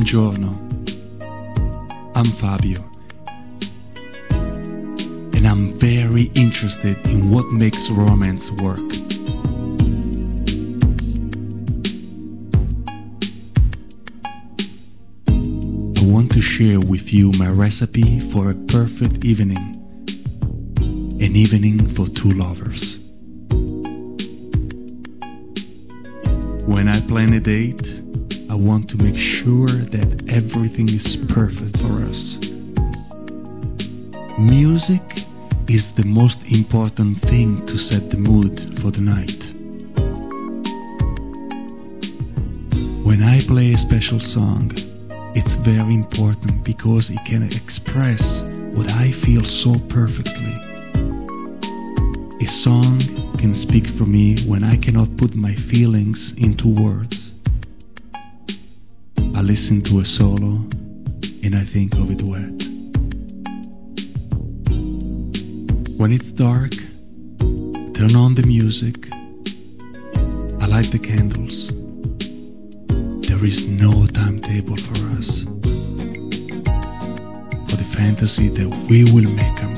Buongiorno, I'm Fabio, and I'm very interested in what makes romance work. I want to share with you my recipe for a perfect evening, an evening for two lovers. When I plan a date, I want to make sure that everything is perfect for us. Music is the most important thing to set the mood for the night. When I play a special song, it's very important because it can express what I feel so perfectly. A song can speak for me when I cannot put my feelings into words. I listen to a solo and I think of a duet. When it's dark, turn on the music. I light the candles. There is no timetable for us, for the fantasy that we will make a